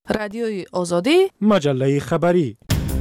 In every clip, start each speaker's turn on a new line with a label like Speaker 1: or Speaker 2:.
Speaker 1: رادیوی آزادی،
Speaker 2: مجله خبری.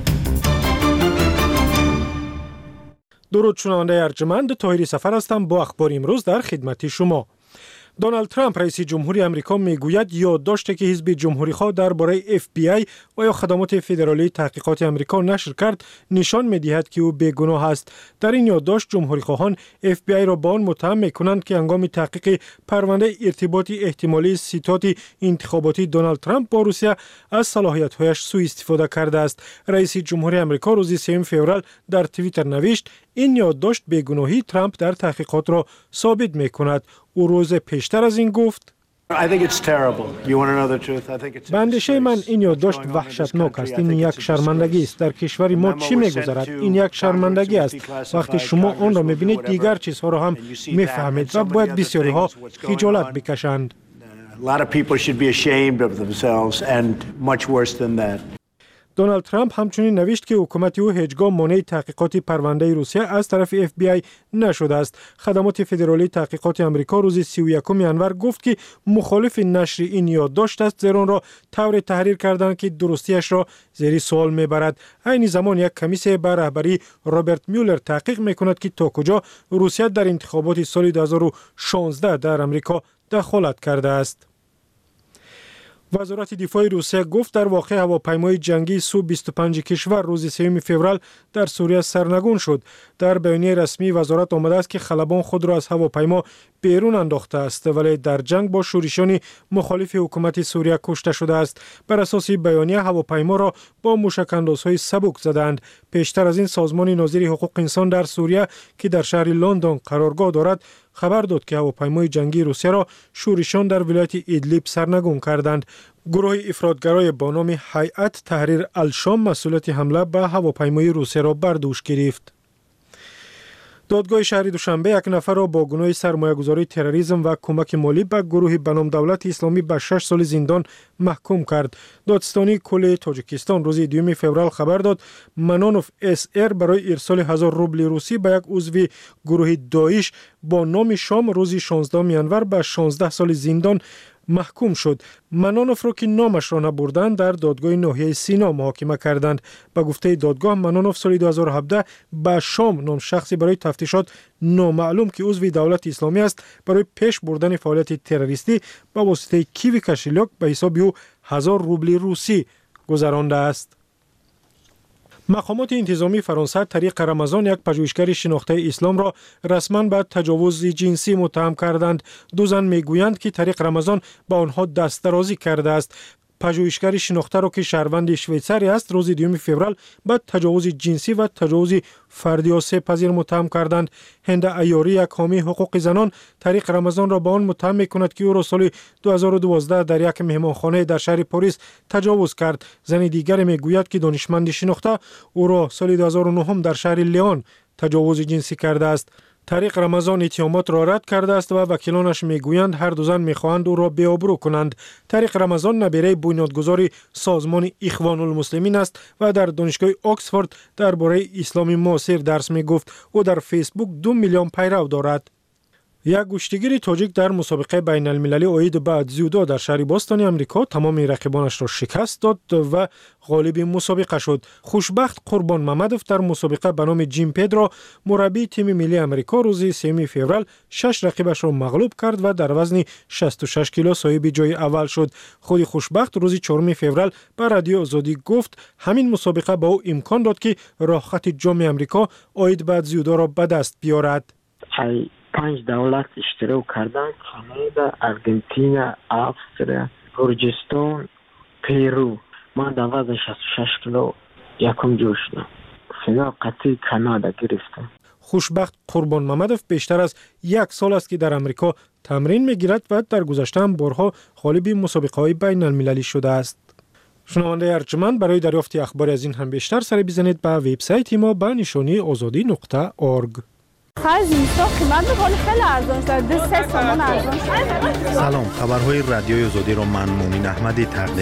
Speaker 2: درود شنونده ارجمند، طاهری سفر هستم با اخبار امروز در خدمت شما. دونالد ترامپ رئیس جمهوری آمریکا میگوید یادداشتی که حزب جمهوری‌خواه درباره FBI و یا خدمات فدرالی تحقیقات آمریکا نشر کرد نشان می‌دهد که او بیگناه است. در این یادداشت جمهوری‌خواهان FBI را با آن متهم می‌کنند که هنگام تحقیق پرونده ارتباط احتمالی ستاد انتخاباتی دونالد ترامپ با روسیه از صلاحیت‌هایش سوء استفاده کرده است. رئیس جمهوری آمریکا روز 3 فوریه در توییتر نوشت این یادداشت بیگناهی ترامپ در تحقیقات را ثابت می‌کند. او روز پیشتر از این گفت به اندیشه من این یادداشت وحشتناک است. این یک شرمندگی است. در کشور ما چی می‌گذرد؟ این یک شرمندگی است. وقتی شما آن را می‌بینید دیگر چیزها را هم می‌فهمید و باید بسیاری‌ها خجالت بکشند. دونالد ترامپ همچنین نوشت که حکومت او هیچگاه مانع تحقیقات پرونده روسیه از طرف FBI نشده است. خدمات فدرالی تحقیقات آمریکا روز 31 ژانویه گفت که مخالف نشر این یادداشت است، زیرا آن را طور تحریر کردند که درستیش را زیر سوال میبرد. عین زمان یک کمیسیون به رهبری رابرت میولر تحقیق میکند که تا کجا روسیه در انتخابات سال 2016 در آمریکا دخالت کرده است. وزارت دفاع روسیه گفت در واقع هواپیمای جنگی سو 25 کشور روز 3 فوریه در سوریه سرنگون شد. در بیانیه رسمی وزارت آمده است که خلبان خود را از هواپیما بیرون انداخته است، ولی در جنگ با شورشیان مخالف حکومت سوریه کشته شده است. بر اساس بیانیه هواپیما را با موشک‌اندازهای سبک زدند. پیشتر از این سازمان ناظر حقوق انسان در سوریه که در شهر لندن قرارگاه دارد خبر داد که هواپیمای جنگی روسیه را شورشیان در ولایت ایدلیب سرنگون کردند. گروه افراطگرای با نام هیئت تحریر الشام مسئولیت حمله به هواپیمای روسیه را بر دوش گرفت. دادگاه شهر دوشنبه یک نفر را با گناه سرمایه‌گذاری تروریسم و کمک مالی به گروه به نام دولت اسلامی به 6 سال زندان محکوم کرد. دادستانی کل تاجیکستان روز 2 فوریه خبر داد منانوف SR برای ارسال 1000 روبل روسی به یک عضو گروه داعش با نام شام روز 16 ژانویه به 16 سال زندان محکوم شد. منانوف را که نامش را نبردند در دادگاه ناحیه سینا محاکمه کردند. به گفته دادگاه منانوف سال 2017 به شام نام شخصی برای تفتیشات نامعلوم که عضو دولت اسلامی است برای پیش بردن فعالیت تروریستی به واسطه کیوی کشیلیاک به حساب او 1000 روبل روسی گذرانده است. مقامات انتظامی فرانسه طریق رمضان یک پژوهشگر شناخته اسلام را رسما به تجاوز جنسی متهم کردند. دو زن میگویند که طریق رمضان به آنها دست درازی کرده است. پژوهشگر شناخته را که شهروند شویцاری است روز 2 فوریه به تجاوز جنسی و تجاوز فردی آسیب پذیر متهم کردند. هند عیاری یک حامی حقوق زنان طریق رمضان را به آن متهم میکند که او را سال 2012 در یک مهمانخانه در شهر پاریس تجاوز کرد. زن دیگر میگوید که دانشمند شناخته او را سال 2009 در شهر لیون تجاوز جنسی کرده است. طریق رمضان اتهامات را رد کرده است و وکیلانش میگویند هر دو زن میخواهند او را بی‌آبرو کنند. طریق رمضان نبیره بنیانگذار سازمان اخوان المسلمین است و در دانشگاه آکسفورد درباره اسلام معاصر درس میگفت. او در فیسبوک 2 میلیون پیرو دارد. یک گشتگیر تاجیک در مسابقه بین المللی اوید به дзیودو در شهر باستان آمریکا تمام رقیبانش را شکست داد و غالب مسابقه شد. خوشبخت قربان ممدوف در مسابقه به نام جیم پدرا مربی تیم ملی آمریکا روز 3 فوریه 6 رقیبش را مغلوب کرد و در وزن 66 کیلو صاحب جای اول شد. خود خوشبخت روز 4 فوریه به رادیو آزادی گفت همین مسابقه به او امکان داد که راه خط جام آمریکا اوید به дзیودو را به دست بیارد.
Speaker 3: 5 دولت اشتراک کردند: کانادا، آرژانتین، استرالیا، گرجستان، پرو. من در وزن 66 کیلو یکم جور شدم. فینال قطعی کانادا گرفتم.
Speaker 2: خوشبخت قربان ممدوف بیشتر از 1 سال است که در آمریکا تمرین میگیرد و در گذشته هم بارها غالب مسابقه‌های بین المللی شده است. شنونده ارجمند برای دریافت اخبار از این هم بیشتر سر بزنید به وبسایت ما به نشانی azadi.org.
Speaker 4: خرج اینستا قیمت می‌کنه خیلی ارزان شده 3 تومان ارزان شده.
Speaker 5: سلام، خبرهای رادیوی آزادی را من مومن احمدی تقدیم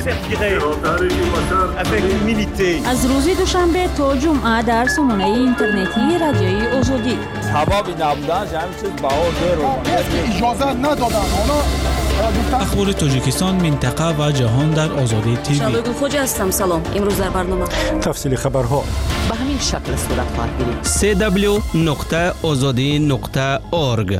Speaker 5: می‌کنم.
Speaker 1: از روز دوشنبه تا جمعه در سامانه اینترنتی رادیوی آزادی.
Speaker 6: حباب نبودن همین چیز باور داره.
Speaker 7: اجازه ندادن.
Speaker 6: اخبار تاجیکستان، منطقه و جهان در آزادی تیوی.
Speaker 7: شادو خوجا هستم. سلام. امروز در برنامه
Speaker 2: تفصیل خبرها
Speaker 8: به همین شکل صورت خواهد گرفت.
Speaker 9: www.azadi.org.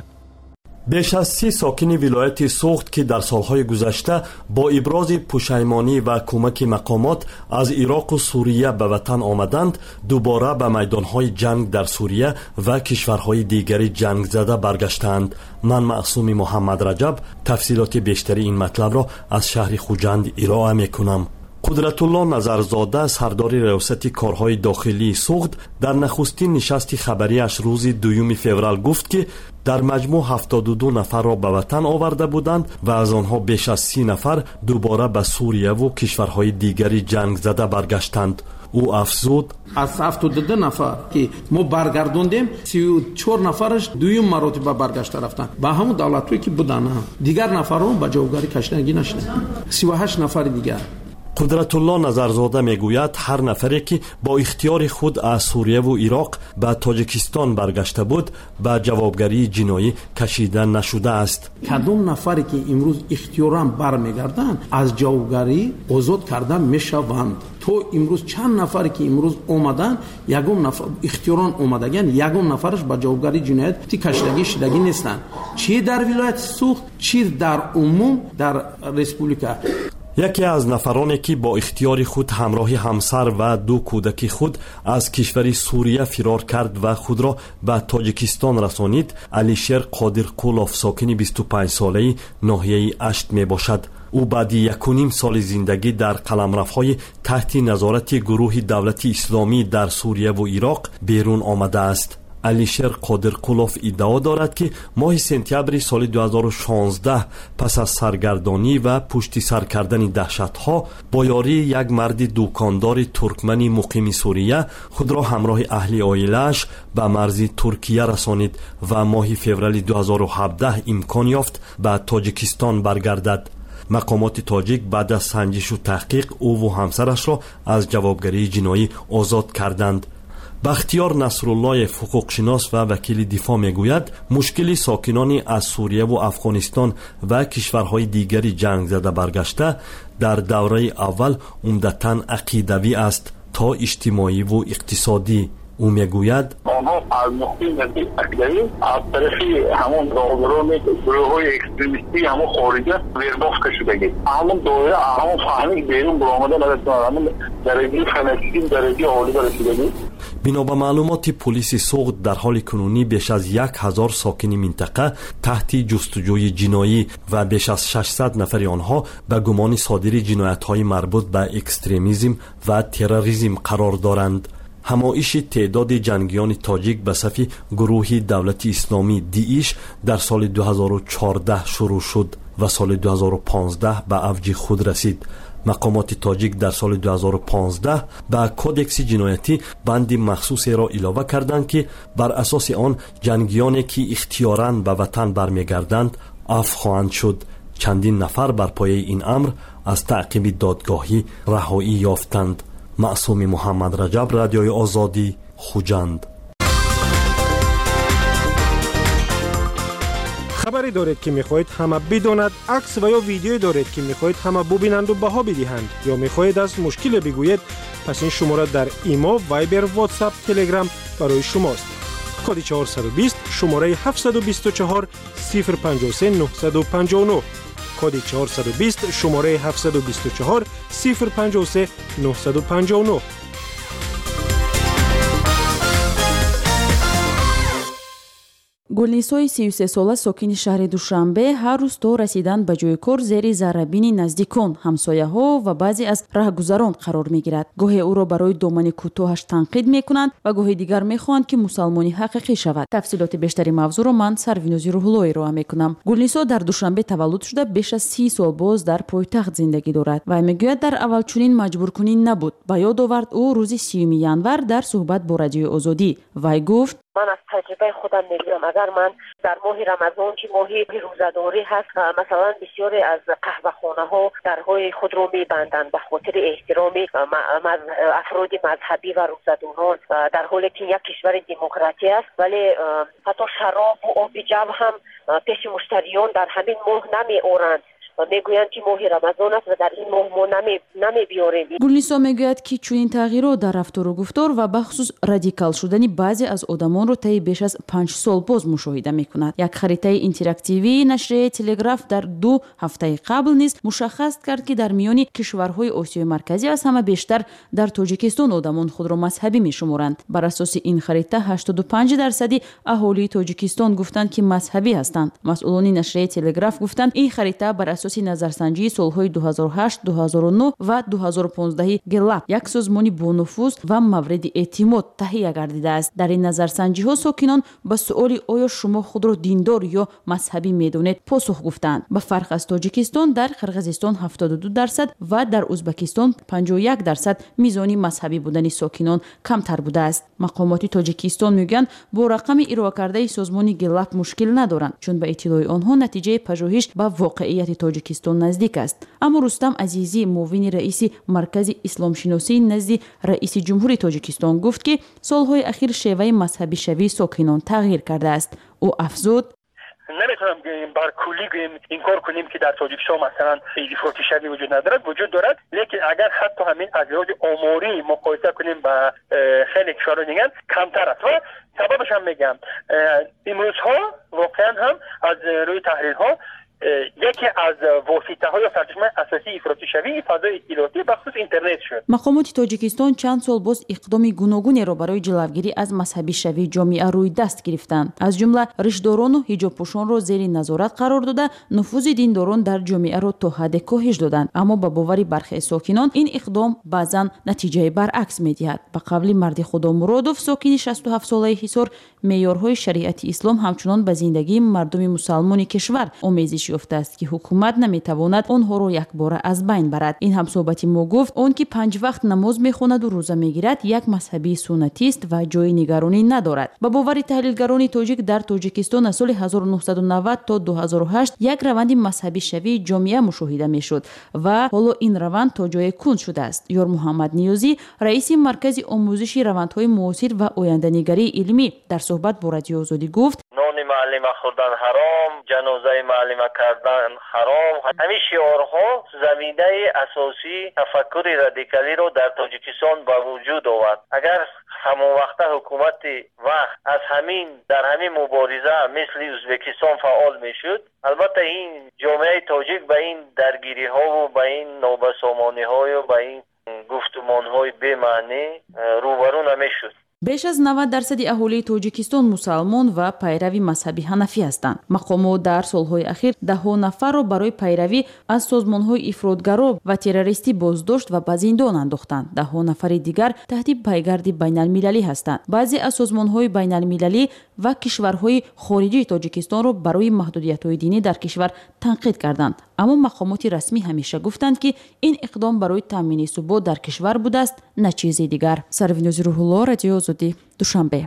Speaker 10: بیش از 30 ساکن ولایت سوخت که در سالهای گذشته با ابراز پشیمانی و کمک مقامات از عراق و سوریه به وطن آمدند، دوباره به میدانهای جنگ در سوریه و کشورهای دیگری جنگ زده برگشتند. من معصوم محمد رجب تفصیلات بیشتری این مطلب را از شهر خوجند ارائه میکنم. قدرت الله نظرزاده سردار ریاست کارهای داخلی سوخت در نخستین نشست خبریش روز 2 فوریه گفت که در مجموع 72 نفر را به وطن آورده بودند و از آنها بیش از 30 نفر دوباره به سوریه و کشورهای دیگری جنگ زده برگشتند. او افزود:
Speaker 11: از 72 نفر که ما برگردوندیم 34 نفرش دویم مراتب برگشته رفتن به همون دولت‌هایی که بودن. دیگر نفران به جوگری کشیدگی نشدند. 38 نفر دیگر.
Speaker 10: قدرت الله نظرزاده میگوید هر نفری که با اختیار خود از سوریه و عراق به تاجیکستان برگشته بود به جوابگری جنایی کشیده نشده است.
Speaker 11: کدام نفری که امروز اختیارا برمیگردند از جوابگری آزاد کرده میشوند. تو امروز چند نفری که امروز اومدن یگون نفر اختیاران اومدگن، یگون نفرش به جوابگری جنایت کشیدگی شدگی نیستند، چی در ولایت سوخت چی در عموم در ریسپوبلیکا.
Speaker 10: یکی از نفرانی که با اختیار خود همراه همسر و 2 کودک خود از کشور سوریه فرار کرد و خود را به تاجیکستان رسانید، علیشیر قادرقولوف ساکن 25 ساله ناحیه اشت می باشد. او بعد 1.5 سال زندگی در قلمروهای تحت نظارت گروه دولت اسلامی در سوریه و عراق بیرون آمده است. علیشیر قادرقولوف ادعا دارد که ماه سپتامبر سال 2016 پس از سرگردانی و پشت سر کردن دهشت‌ها با یاری یک مرد دکاندار ترکمنی مقیم سوریه خود را همراه اهل عائله‌اش به مرز ترکیه رسانید و ماه فوریه 2017 امکان یافت به تاجیکستان برگردد. مقامات تاجیک بعد از سنجش و تحقیق او و همسرش را از جوابگری جنایی آزاد کردند. بختیار نصرالله حقوقشناس و وکیل دفاع میگوید مشکل ساکنان از سوریه و افغانستان و کشورهای دیگری جنگ زده برگشته در دوره اول عمدتاً عقیدوی است تا اجتماعی و اقتصادی. او میگوید
Speaker 12: آنها از نقطه نظر عقیدوی از طرفی همون داوران گروه‌های اکستریمیستی همون خارجه ویردافت شدگی همون دایره همون فهمی بیرون برآمده نداشتن درجه فنکسی درجه عالی برسیدگی.
Speaker 10: بنا به معلومات پلیس سوخت در حال کنونی بیش از 1000 ساکن منطقه تحت جستجوی جنایی و بیش از 600 نفر آنها به گمان صادر جنایت‌های مربوط به اکستریمیسم و تروریسم قرار دارند. همایش تعداد جنگیان تاجیک به صف گروه دولت اسلامی داعش در سال 2014 شروع شد و سال 2015 به اوج خود رسید. مقامات تاجیک در سال 2015 به کودکس جنایتی بند مخصوصی را علاوه کردند که بر اساس آن جنگیانی که اختیاراً به وطن برمیگردند عفو خواهند شد. چندین نفر بر پایه این امر از تعقیب دادگاهی رهایی یافتند. معصوم محمد رجب، رادیوی آزادی، خوجند.
Speaker 2: خبری دارید که میخواهید همه بداند، عکس و یا ویدیویی دارید که میخواهید همه ببینند و بها بدهند، یا میخواهید از مشکل بگویید، پس این شماره در ایما، وایبر، واتساپ، تلگرام برای شماست. کد 420 شماره 724 053 959. کد 420 شماره 724 053 959.
Speaker 1: گلنیسای 33 ساله ساکن شهر دوشنبه هر روز تا رسیدن به جای کار زیر ضربین نزدیکان، همسایه‌ها و بعضی از راهگذران قرار می‌گیرد. گاهی او را برای دامن کوتاهش تنقید می‌کنند و گاهی دیگر می‌خواهند که مسلمانی حقیقی شود. تفصیلات بیشتری موضوع را من سروینوزی روح‌الله ارائه می‌کنم. گلنیسا در دوشنبه تولد شده بیش از 30 سال باز در پایتخت زندگی دارد و میگوید در اول چنین مجبورکنی نبود. به یاد آورد او روز 30 ژانویه در صحبت با رادیوی آزادی وی گفت
Speaker 9: من از تجربه خودم میگم اگر من در ماه رمضان که ماهی روزه‌داری هست مثلا بسیاری از قهوه‌خانه ها درهای خود رو میبندند به خاطر احترام افراد مذهبی و روزه‌داران، در حالی که یک کشور دموکراتی است ولی حتی شراب و آب جو هم پیش مشتریان در همین ماه نمی‌آورند و میگویند که ماه رمضان است و در این ماه ما نمی‌بیاریم.
Speaker 1: گلنیسا میگوید که چنین تغییرات در رفتار و گفتار و بخصوص رادیکال شدن بعضی از آدمان رو طی بیش از 5 سال باز مشاهده میکند. یک خریطه اینتراکتیوی نشریه تلگراف در 2 هفته قبل نیز مشخص کرد که در میان کشورهای آسیای مرکزی از همه بیشتر در تاجیکستان آدمان خود را مذهبی میشمارند. بر اساس این خریطه 85% اهالی تاجیکستان گفتند که مذهبی هستند. مسئولان نشریه تلگراف گفتند این خریطه بر اساس نظرسنجی سالهای 2008، 2009 و 2015 گلاب یک سازمانی با نفوذ و مورد اعتماد تهیه گردیده است. در این نظرسنجی ها ساکنان به سؤال آیا شما خود را دیندار یا مذهبی میدونید پاسخ گفتند. به فرق از تاجیکستان در قرقیزستان 72% و در ازبکستان 51% میزان مذهبی بودن ساکنان کمتر بوده است. مقامات تاجیکستان میگن با رقم ارائه کرده سازمان گلاب مشکل ندارند چون به اطلاع آنها نتیجه پژوهش به واقعیت تاجیکستان نزدیک است. اما رستم عزیزی معاون رئیس مرکز اسلام شناسی نزد رئیس جمهور تاجیکستان گفت که سالهای اخیر شیوه مذهبی شوی ساکنان تغییر کرده است. او افزود
Speaker 13: نمیتونم بر کلی این کار کنیم که در تاجیکستان مثلا افراطی شوی وجود ندارد، وجود دارد، لیکن اگر حتی همین از لحاظ آماری مقایسه کنیم با خیلی کشورها دیگر کمتر است و سببش هم میگم امروزها واقعا هم از روی تحلیل ها یکی از واسطه های سرچشمه اساسی افراطی شوی فضای اطلاعاتی بخصوص اینترنت شد.
Speaker 1: مقامات تاجیکستان چند سال باز اقدام گوناگونی را برای جلوگیری از مذهبی شوی جامعه روی دست گرفتند. از جمله ریشداران و حجاب پوشان را زیر نظارت قرار داده، نفوذ دینداران در جامعه را تا حد کاهش دادند. اما با باور برخی ساکنان این اقدام بعضا نتیجه برعکس می‌دهد. به قول مرد خدا مرادوف ساکن 67 ساله حصار، معیارهای شریعت اسلام همچنان به زندگی مردم مسلمان کشور آمیزش یافته است که حکومت نمیتواند آنها را یکباره از بین برد. این همصحبتی ما گفت اون که 5 وقت نماز میخواند و روزه میگیرد یک مذهبی سنتی است و جای نگرانی ندارد. با باور تحلیلگران تاجیک در تاجیکستان از سال 1990 تا 2008 یک روند مذهبی شوی جامعه مشاهده میشد و حالا این روند تا جای کند شده است. یار محمد نیازی رئیس مرکز آموزش روندهای معاصر و آینده‌نگری علمی در صحبت با رادیو آزادی گفت
Speaker 14: نان معلم خوردن حرام، جنازه معلم کردن حرام، همین شعارها زمینه اساسی تفکر رادیکالی رو در تاجیکستان به وجود آورد. اگر همون وقت حکومت وقت از همین در همین مبارزه مثل ازبکستان فعال میشد، البته این جامعه تاجیک به این درگیری ها و به این نابسامانی ها و به این گفتمان های بی معنی روبرو نمیشد.
Speaker 1: بیش از 90% اهالی تاجیکستان مسلمان و پیروی مذهبی حنفی هستند. مقامات در سالهای اخیر دهها نفر را برای پیروی از سازمان‌های افراطگرا و تروریستی بازداشت و به زندان انداختند. دهها نفر دیگر تحت پیگرد بین‌المللی هستند. بعضی از سازمان‌های بین‌المللی و کشورهای خارجی تاجیکستان را برای محدودیت‌های دینی در کشور تنقید کردند. اما مقامات رسمی همیشه گفتند که این اقدام برای تامین ثبات در کشور بوده است، نه چیزی دیگر. سرویناز روح‌الله، رادیو آزادی، دوشنبه.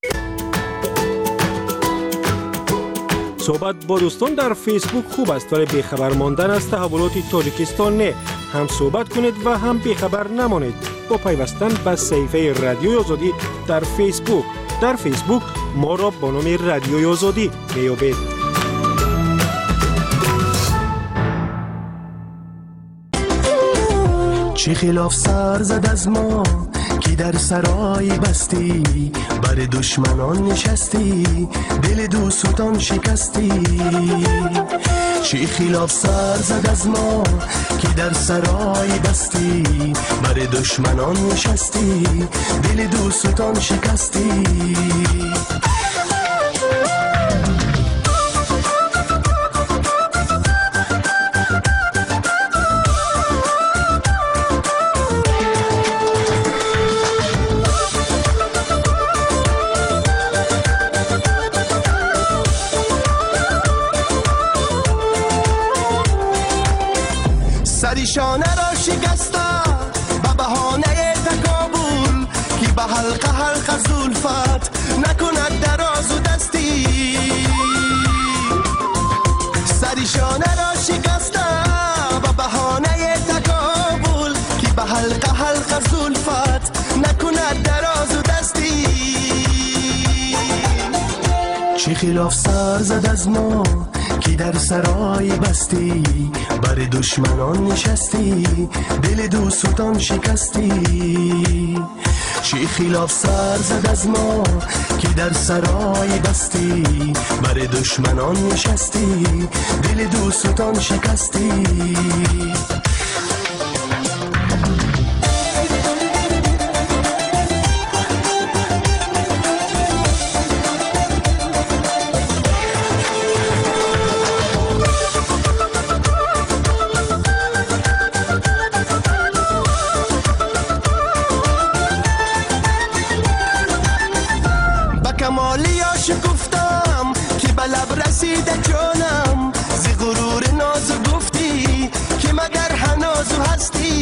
Speaker 2: صحبت با دوستان در فیسبوک خوب است ولی بیخبر ماندن از تحولات تاجیکستان نه. هم صحبت کنید و هم بیخبر نمانید با پیوستن به صفحه رادیو آزادی در فیسبوک. در فیسبوک ما را با نام رادیو آزادی بیابید.
Speaker 15: چه خلاف سر زد از ما که در سرای بستی، بر دشمنان نشستی، دل دوستان شکستی. چه خلاف سر زد از ما که در سرای بستی، بر دشمنان نشستی، دل دوستان شکستی.
Speaker 16: سریشانه را شکستم به بهانه تکابل که به حلقه حلقه زلفت نکند
Speaker 15: به حلقه حلقه زلفت نکند دراز و دستی. چه خلاف سر زد از ما که در سرای بستی، بر دشمنان نشستی دل دوستان شکستی. چه خلاف سر زد از ما که در سرای بستی، بر دشمنان نشستی دل دوستان شکستی. رسیده جانم زی غرور نازو گفتی که مگر هنازو هستی.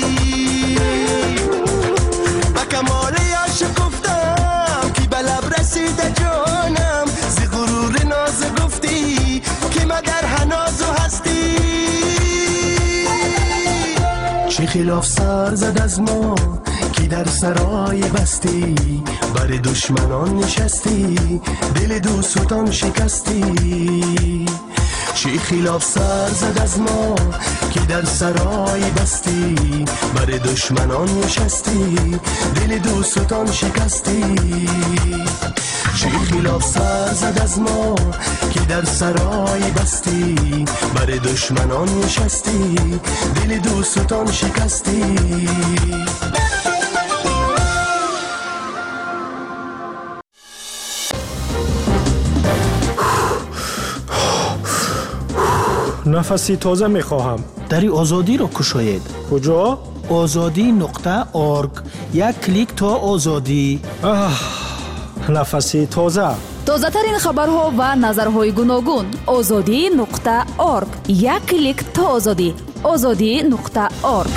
Speaker 15: با کمال عاشق گفتم که به لب رسیده جانم زی غرور نازو گفتی که مگر هنازو هستی. چه خلاف سر زد از ما که در سرای بستی، بر دشمنان نشستی دل دوستان شکستی. چه خلاف سر زد از ما که در سرای بستی، بر دشمنان نشستی دل دوستان شکستی. چه خلاف سر زد از ما که در سرای بستی، بر دشمنان نشستی دل دوستان شکستی.
Speaker 2: نفسی تازه میخواهم.
Speaker 17: دری آزادی را کشاید.
Speaker 2: کجا؟
Speaker 17: azadi.org. یک کلیک تا آزادی.
Speaker 2: نفسی تازه.
Speaker 18: تازه ترین خبرها و نظرهای گوناگون. azadi.org. یک کلیک تا آزادی. azadi.org.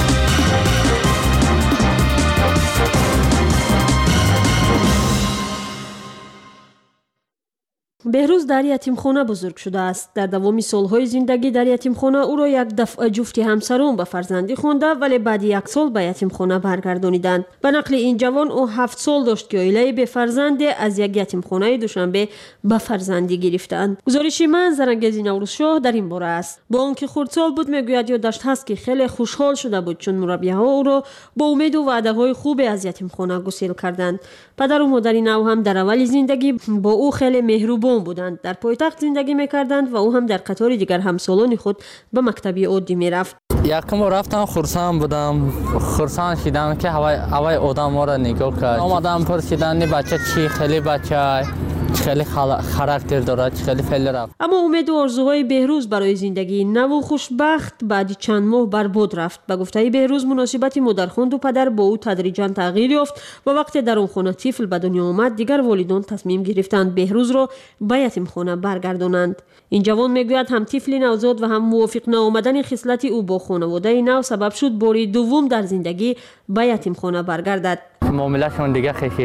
Speaker 19: بهروز در یتیمخانه بزرگ شده است. در دوام سالهای زندگی در یتیمخانه او را یک دفعه جفتی همسران به فرزندی خوانده، ولی بعد 1 سال به یتیمخانه برگردانیدند. به نقل این جوان او 7 سال داشت که عائله به فرزند از یک یتیمخانه دوشنبه به فرزندی گرفتند. گزارش من زرنگزی نوروزشاه در این باره است. با آنکه خردسال بود میگوید یادداشت هست که خیلی خوشحال شده بود چون مربیها او را با امید و وعده های خوب از یتیمخانه گسیل کردند. پدر و مادر او هم در اول زندگی با او خیلی مهربان بودند. در پایتخت زندگی میکردند و او هم در قطار دیگر همسالان خود به مکتب عادی میرفت.
Speaker 20: یکم رفتم خرسان بودم، خرسان شدم که هوای آدم ما را نگاه کرد. آمدم پرسیدن بچه چی، خیلی بچه خیلی خاراکتر دارد، خیلی فعال رفت.
Speaker 19: اما امید و آرزوهای بهروز برای زندگی نو و خوشبخت بعد چند ماه برباد رفت. به گفته بهروز مناسبت مادرخوانده و پدر با او تدریجاً تغییر یافت و وقتی در اون خانه طفل به دنیا آمد دیگر والدان تصمیم گرفتند بهروز را به یتیمخانه برگردانند. این جوان میگوید هم طفل نوزاد و هم موافق نآمدن خصلت او با خانواده نو سبب شد بار دوم در زندگی به یتیمخانه برگردد.
Speaker 20: معاملهشون دیگه خیلی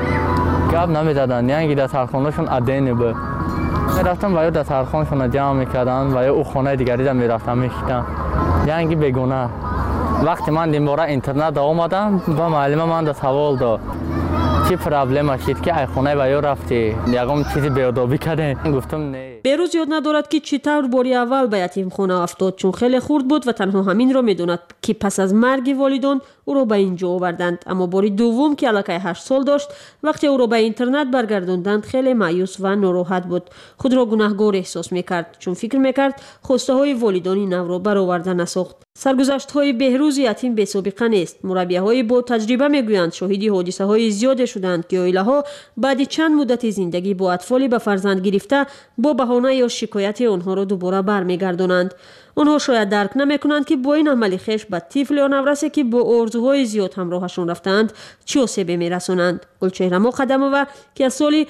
Speaker 20: گپ نمیدادن، یعنی دسترخوانشون عدینه بود. میرفتم و یا دسترخوانشون جمع میکردن و یا او خانه دیگری را میرفتم میشتن، یعنی بگونه. وقتی من این باره اینترنت آمدم با معلم من دا سوال داد چی پرابلم شد که ای خانه و یا رفتی یکم چیزی بیادابی کردن. گفتم نه.
Speaker 19: بهروز یاد ندارد که چطور باری اول به یتیمخانه افتاد، چون خیلی خرد بود و تنها همین را میداند که پس از مرگ والدان او را به اینجا آوردند. اما باری دوم که الکی 8 سال داشت وقتی او را به اینترنت برگرداندند خیلی مایوس و ناراحت بود. خود را گناهکار احساس میکرد چون فکر میکرد خواسته های والدان نو را برآورده نساخت. سرگذشت های بهروز یتیم بی سابقه نیست. مربیه های با تجربه میگویند شاهدی حادثه های زیاد شدند که عائله ها بعد چند مدت زندگی با اطفالی به فرزند گرفته با بهانه یا شکایت آنها را دوباره برمیگردانند. آنها شاید درک نمیکنند که با این عمل خویش به طفل یا نورسی که با آرزوهای زیاد همراهشون رفتند چه آسیبی میرسانند. گلچهره مقدمووا که از سال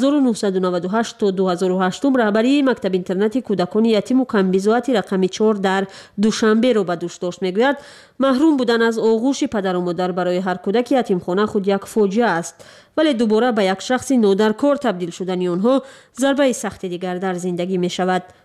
Speaker 19: 1998 تا 2008 رهبری مکتب اینترنتی کودکان یتیم و کمبزاعت رقم 4 در دوشنبه را به دوش داشت میگوید محروم بودن از آغوش پدر و مادر برای هر کودک یتیمخانه خود یک فاجعه است، ولی دوباره به یک شخص نادرکار تبدیل شدن آنها ضربه سخت دیگر در زندگی می شود.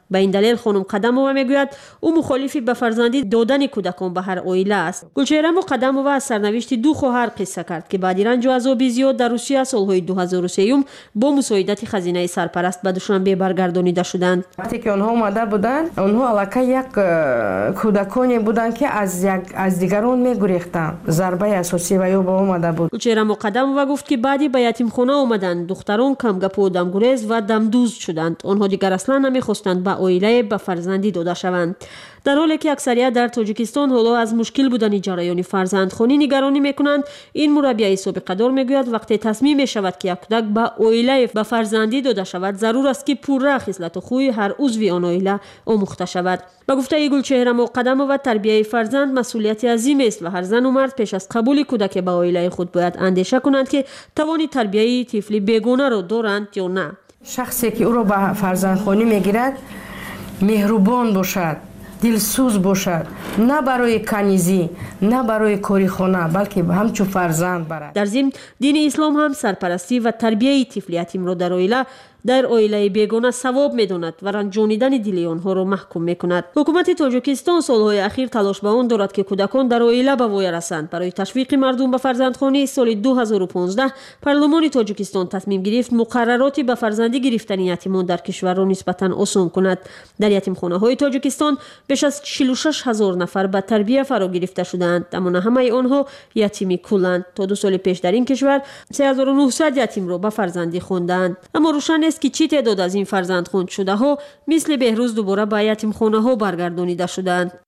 Speaker 19: به این دلیل خانم قدمووا میگوید او مخالفی به فرزندی دادن کودکان به هر عائله است. گلچهره قدمووا از سرنوشت دو خواهر قصه کرد که بعد رنج و عذاب زیاد در روسیه سالهای 2003 با مساعدت خزینه سرپرست به دوشنبه برگردانیده شدند.
Speaker 21: وقتی که آنها اومده بودند، آنها الکی یک کودکانی بودند که از دیگران میگریختند. ضربه اساسی و یا با اومده بود. گلچهره قدمووا گفت که بعدی به یتیمخانه آمدند. دختران کمگپ و دمگریز و دمدوز شدند. آنها دیگر اصلا نمیخواستند به عائله به فرزندی داده شوند. در حالی که اکثریت در تاجیکستان حالا از مشکل بودن جریان فرزندخوانی نگرانی میکنند، این مربی سابقه دار میگوید وقتی تصمیم میشود که یک کودک به عائله به فرزندی داده شود، ضرور است که پوره خصلت و خوی هر عضو آن عائله آموخته شود. به گفته گلچهره قدمووا تربیت فرزند مسئولیت عظیم است و هر زن و مرد پیش از قبول کودک به عائله خود باید اندیشه کنند که توان تربیت طفل بیگانه را دارند یا نه. شخصی که او را به فرزندخوانی میگیرد مهربان باشد، دلسوز باشد، نه برای کنیزی، نه برای کاری خانه، بلکه همچون فرزند برد.
Speaker 19: در ضمن دین اسلام هم سرپرستی و تربیت طفل یتیم را در عائله بیگانه ثواب می‌داند و رنجانیدن دل آنها را محکوم می‌کند. حکومت تاجیکستان سالهای اخیر تلاش به آن دارد که کودکان در عائله به وای رسند. برای تشویق مردم به فرزندخوانی سال 2015 پارلمان تاجیکستان تصمیم گرفت مقرراتی به فرزندی گرفتن یتیمان در کشور را نسبتاً آسان کند. در یتیمخانه‌های تاجیکستان بیش از 46,000 نفر به تربیت فرا گرفته شدند، اما همه آنها یتیمی کلند. تا 2 سال پیش در این کشور 3900 یتیم را به فرزندی خواندند. اما روشن است که چی تعداد از این فرزندخوان شده ها مثل بهروز دوباره به یتیمخانه ها برگردانیده شدند.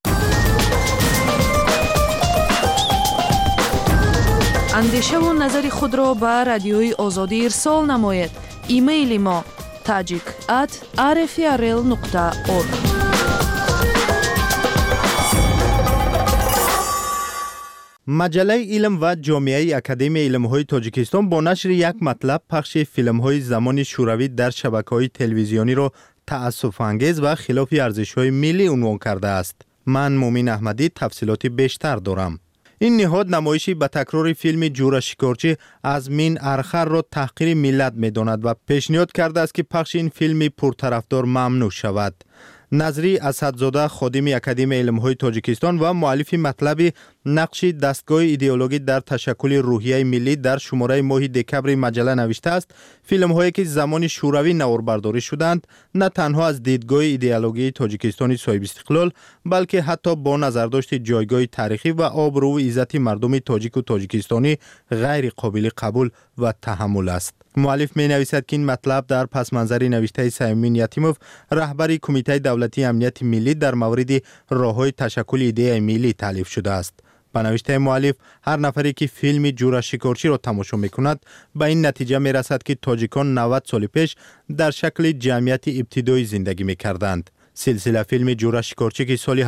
Speaker 22: اندیشه و نظر خود را به رادیوی آزادی ارسال نمایید. ایمیل ما tajik@rfrl.org.
Speaker 5: مجله علم و جامعه اکادمی علم‌های تاجیکستان با نشر یک مطلب پخش فیلم‌های زمان شوروی در شبکه‌های تلویزیونی را تأسف‌انگیز و خلاف ارزش‌های ملی عنوان کرده است. من مومین احمدی تفصیلات بیشتر دارم. این نهاد نمایشی به تکرار فیلم جورا شکارچی از مین ارخر را تحقیر ملت می‌داند و پیشنهاد کرده است که پخش این فیلم پرطرفدار ممنوع شود. نظری اسدزاده خادم اکادمی علم‌های تاجیکستان و مؤلف مطلب نقش دستگاه ایدئولوژی در تشکل روحیه ملی در شماره ماه دکبر مجله نوشته است فیلم‌هایی که زمان شوروی نواربرداری شدند نه تنها از دیدگاه ایدئولوژی تاجیکستانی صاحب استقلال بلکه حتی با نظرداشت جایگاه تاریخی و آبرو و عزت مردم تاجیک و تاجیکستانی غیر قابل قبول و تحمل است. مؤلف می نویسد که این مطلب در پس منظر نوشته سیمین یتیموف رهبر کمیته دولتی امنیت ملی در مورد راه‌های تشکل ایده ملی تالیف شده است. به نوشته مؤلف هر نفری که فیلم جورا شکارچی را تماشا می‌کند به این نتیجه می‌رسد که تاجیکان 90 سال پیش در شکل جمعیت ابتدایی زندگی می‌کردند. سلسله فیلم جورا شکارچی که سال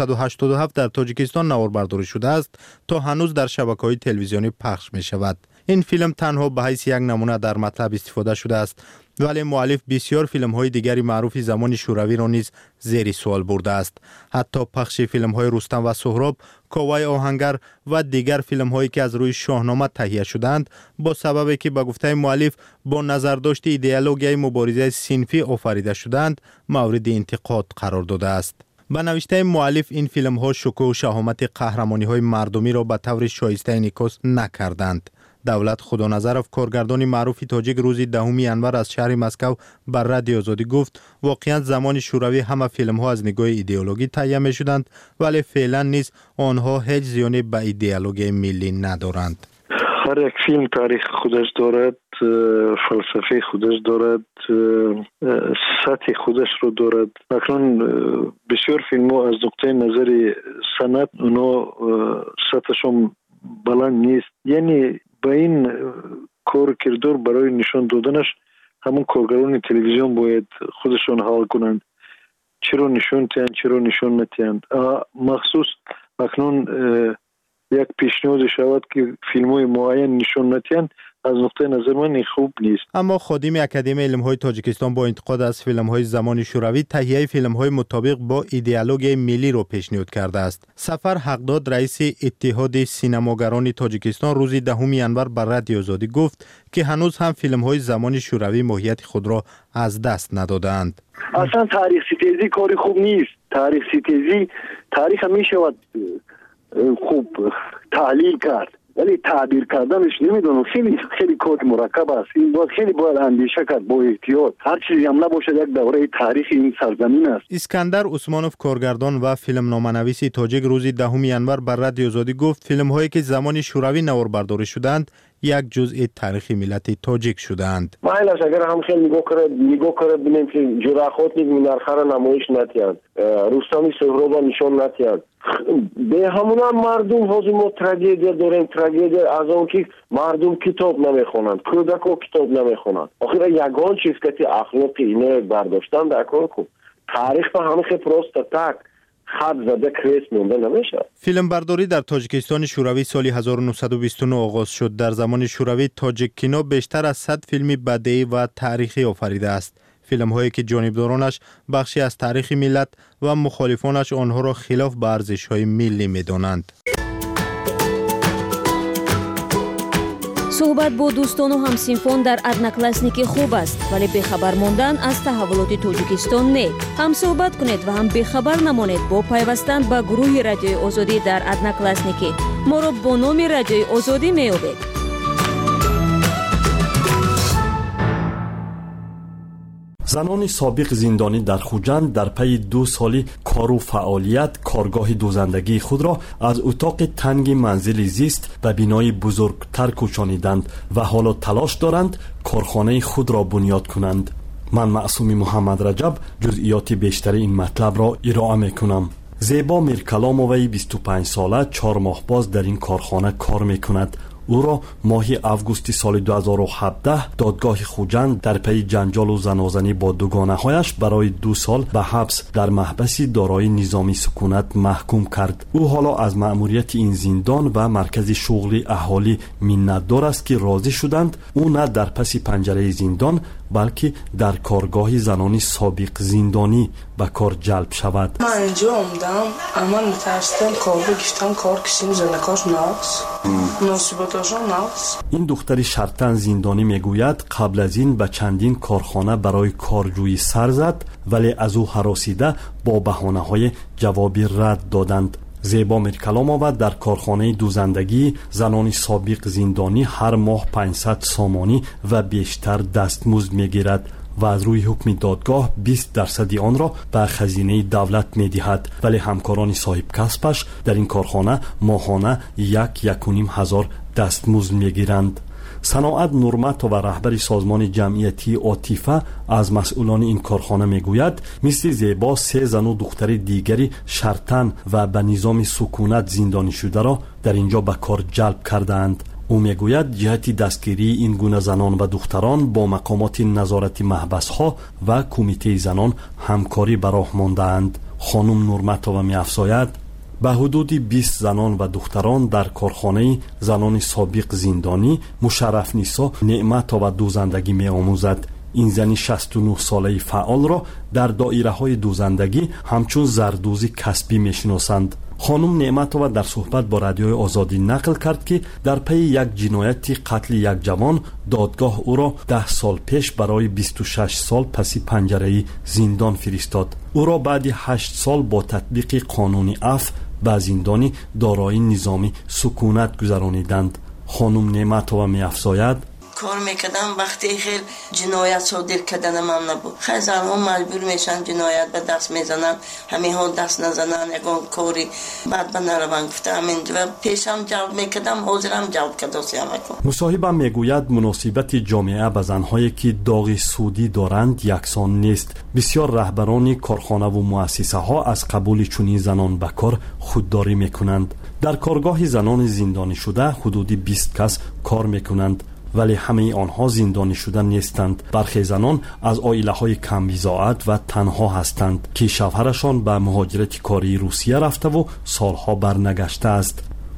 Speaker 5: 1987 در تاجیکستان نواربرداری شده است تا هنوز در شبکه‌های تلویزیونی پخش می‌شود. این فیلم تنها به حیث یک نمونه در مطلب استفاده شده است ولی مؤلف بسیار فیلم‌های دیگری معروف زمان شوروی را نیز زیر سوال برده است. حتی پخش فیلم‌های رستم و سهراب، کاوه آهنگر و دیگر فیلم‌هایی که از روی شاهنامه تهیه شدند با سببی که به گفته مؤلف با نظرداشت ایدئولوژی مبارزه صنفی آفریده شدند مورد انتقاد قرار داده است. به نوشته مؤلف این فیلم‌ها شکوه و شهامت قهرمانی‌های مردمی را به طور شایسته انعکاس نکردند. دولت خدانظرف کارگردان معروف تاجیک روز 10 انور از شهر مسکو بر رادیو آزادی گفت واقعا زمان شوروی همه فیلم‌ها از نگاه ایدئولوژی تهیه می‌شدند ولی فعلا نیز آنها هیچ زیانی به ایدئولوژی ملی ندارند.
Speaker 23: هر یک فیلم تاریخ خودش دارد، فلسفه خودش دارد، سطح خودش رو دارد. اکنون بسیار فیلم‌ها از نقطه نظر سنت اونا سطحشون بلند نیست. یعنی با این کار کردار برای نشان دادنش همون کارگران تلویزیون باید خودشون حل کنند چرا نشون تیند چرا نشون نتیند. مخصوص اکنون یک پیشنهاد شود که فیلم های معین نشون نتیند از نقطه نظر من خوب نیست.
Speaker 5: اما خادم اکادمی علم‌های تاجیکستان با انتقاد از فیلم‌های زمان شوروی تهیه فیلم‌های مطابق با ایدئولوژی ملی را پیشنهاد کرده است. سفر حقداد رئیس اتحاد سینماگران تاجیکستان روز 10 ینور بر رادیو آزادی گفت که هنوز هم فیلم‌های زمان شوروی ماهیت خود را از دست ندادند.
Speaker 23: اصلا تاریخ ستیزی کاری خوب نیست. تاریخ ستیزی تاریخ میشود خوب تحلیل کرد، ولی تعبیر کردنش نمیدونم خیلی کار مرکب است. این خیلی باید اندیشه کرد با احتیاط. هر چیزی هم نباشه یک دوره تاریخ این سرزمین است.
Speaker 5: اسکندر عثمانوف کارگردان و فیلمنامه‌نویس تاجیک روز 10 ینور بر رادیو آزادی گفت فیلم‌هایی که زمان شوروی نواربرداری شدند یک جزء تاریخ ملت تاجیک شدند.
Speaker 3: مایلش اگر هم خیلی نگاه کرد ببینیم که جراخوت منرخه را نمایش نتیاد، رستمی سهراب نشان نتیاد. به همون مردم حاضر ما تراژدی داریم. تراژدی از اون که مردم کتاب نمیخونند، کودکان کتاب نمیخونند. آخر یگان چیز که اخلاقی اینه برداشتن دکار کو تاریخ به همه خیلی پروست تک خط زده کریس مونده نمیشه.
Speaker 5: فیلم برداری در تاجیکستان شوروی سال 1929 آغاز شد. در زمان شوروی تاجیک کینو بیشتر از 100 فیلم بدیعی و تاریخی آفریده است. فیلم هایی که جانبدارانش بخشی از تاریخ ملت و مخالفانش آنها را خلاف به ارزش های ملی می دانند.
Speaker 7: صحبت با دوستان و همسینفان در ادناکلاسنیکی خوب است، ولی بخبر ماندن از تحولات تاجیکستان نه. هم صحبت کنید و هم بخبر نمانید با پیوستن به گروه رادیوی آزادی در ادناکلاسنیکی. ما را با نام رادیوی آزادی می‌یابید.
Speaker 10: زنان سابق زندانی در خوجند در پی 2 سالی کار و فعالیت کارگاه دوزندگی خود را از اتاق تنگ منزل زیست به بینای بزرگتر کوچانیدند و حالا تلاش دارند کارخانه خود را بنیاد کنند. من معصومی محمد رجب جزئیات بیشتر این مطلب را ارائه میکنم. زیبا میرکلاموی 25 ساله 4 ماه باز در این کارخانه کار میکند. او را ماه آگوست سال 2017 دادگاه خوجند در پی جنجال و زنازنی با دوگانه هایش برای 2 سال به حبس در محبسی دارای نظامی سکونت محکوم کرد. او حالا از مأموریت این زندان و مرکز شغلی اهالی منتدار است که راضی شدند او نه در پس پنجره زندان بلکه در کارگاه زنانی سابق زندانی به کار جلب شود.
Speaker 4: من اینجا اومدم اما نترسیدم کار بگیشتم کار کشیم زندگاش ناقص مناسبتاشون ناقص.
Speaker 10: این دختری شرطاً زندانی میگوید قبل از این به چندین کارخانه برای کارجویی سر زد ولی از او هراسیده با بهانه‌های جوابی رد دادند. زیبا میرکلامووا در کارخانه دوزندگی زنان سابق زندانی هر ماه 500 سامانی و بیشتر دستمزد میگیرد و از روی حکم دادگاه 20% آن را به خزینه دولت میدهد، ولی همکاران صاحب کسبش در این کارخانه ماهانه 1-1.5 هزار دستمزد میگیرند. صناعت نورمت و رهبر سازمان جمعیتی عاطفه از مسئولان این کارخانه میگوید مثل زیبا 3 زن و دختر دیگری شرطاً و به نظام سکونت زندانی شده را در اینجا به کار جلب کردند. او میگوید جهت دستگیری این گونه زنان و دختران با مقامات نظارتی محبس ها و کمیته زنان همکاری به راه مانده‌اند. خانم نورمتووا می‌افزاید به حدود 20 زنان و دختران در کارخانه زنان سابق زندانی مشرف نیسا نعمت‌ها و دوزندگی می‌آموزد. این زنی 69 ساله فعال را در دایره های دوزندگی همچون زردوزی کسبی میشناسند. خانم نعمت‌ها در صحبت با رادیوی آزادی نقل کرد که در پی یک جنایت قتل یک جوان دادگاه او را 10 سال پیش برای 26 سال پس پنجره زندان فرستاد. او را بعد 8 سال با تطبیق قانون عفو به زندانی دارای نظامی سکونت گذرانیدند. خانم نعمت‌ها می‌افزاید
Speaker 4: کار میکردم وقتی خیلی جنایت صادر کردن من نبود. خیلی زنها مجبور میشن جنایت به دست میزنن، همه ها دست نزنن، یکان کاری بعد به نروان گفته همینجا پیشم جلب میکردم حاضرم جلب کرداسی همه کن.
Speaker 10: مصاحبه میگوید مناسبت جامعه به زنهایی که داغ سودی دارند یکسان نیست. بسیار رهبران کارخانه و مؤسسه ها از قبول چنین زنان به کار خودداری میکنند. در کارگاه زنان زندانی شده حدود 20 کس کار میکنند، ولی همه آنها زندانی شده نیستند. برخی زنان از عائله‌های کم بضاعت و تنها هستند که شوهرشان به مهاجرت کاری روسیه رفته و سالها برنگشته است.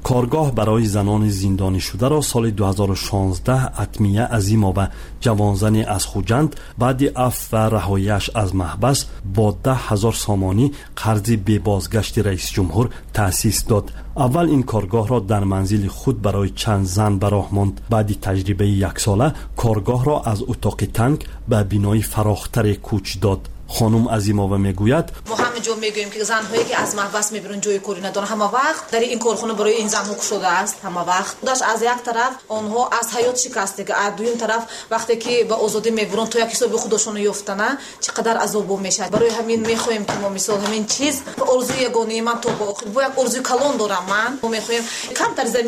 Speaker 10: کارگاه برای زنان زندانی شده را سال 2016 اتمیه عظیمه و جوانزن از خوجند بعد عفو و رهایی‌اش از محبس با 10,000 سامانی قرض بی بازگشت رئیس جمهور تأسیس داد. اول این کارگاه را در منزل خود برای چند زن به راه ماند. بعد تجربه 1 ساله کارگاه را از اتاق تنگ به بینای فراختر کوچ داد. خانم عظیمова میگوید
Speaker 6: ما همه جا میگوییم که زن‌هایی که از محبس میبرن جای کاری ندارن، همه وقت در این کارخانه برای این زن‌ها کشوده است. همه وقت داشت از یک طرف آنها از حیات شکسته، از دویم طرف وقتی که به آزادی میبرن تو یک حساب خودشون یافتن چقدر عذاب میشه. برای همین میخوایم که ما مثلا همین چیز ارزوی یگانه من تو با آخر با یک ارزوی کلان دارم من میخوایم کمتر